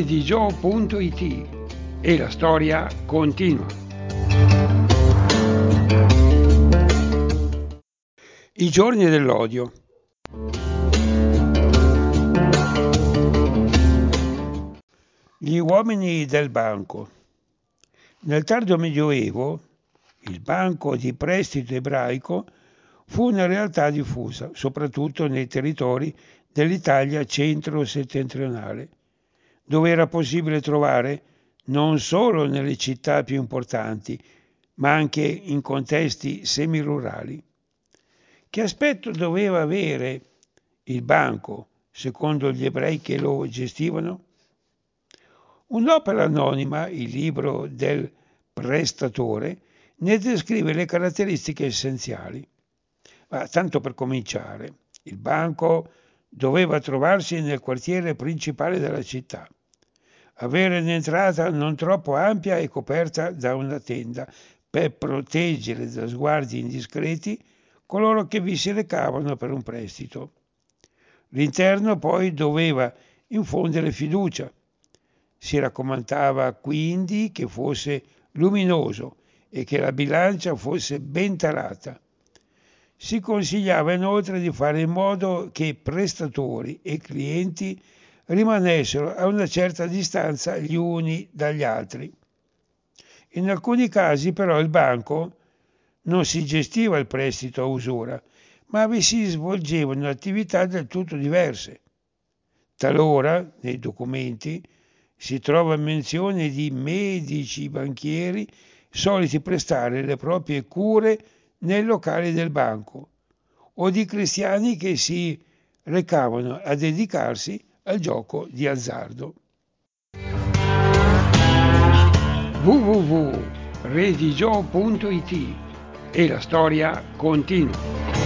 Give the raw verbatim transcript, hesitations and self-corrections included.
redigio punto it e la storia continua. I giorni dell'odio. Gli uomini del banco. Nel tardo Medioevo, il banco di prestito ebraico fu una realtà diffusa, soprattutto nei territori dell'Italia centro-settentrionale, dove era possibile trovare non solo nelle città più importanti, ma anche in contesti semirurali. Che aspetto doveva avere il banco, secondo gli ebrei che lo gestivano? Un'opera anonima, il libro del prestatore, ne descrive le caratteristiche essenziali. Ma tanto per cominciare, il banco doveva trovarsi nel quartiere principale della città, avere un'entrata non troppo ampia e coperta da una tenda per proteggere da sguardi indiscreti coloro che vi si recavano per un prestito. L'interno poi doveva infondere fiducia. Si raccomandava quindi che fosse luminoso e che la bilancia fosse ben tarata. Si consigliava inoltre di fare in modo che prestatori e clienti rimanessero a una certa distanza gli uni dagli altri. In alcuni casi però il banco non si gestiva il prestito a usura, ma vi si svolgevano attività del tutto diverse. Talora, nei documenti, si trova menzione di medici banchieri soliti prestare le proprie cure nei locali del banco, o di cristiani che si recavano a dedicarsi al gioco di azzardo. w w w punto redigio punto it e la storia continua.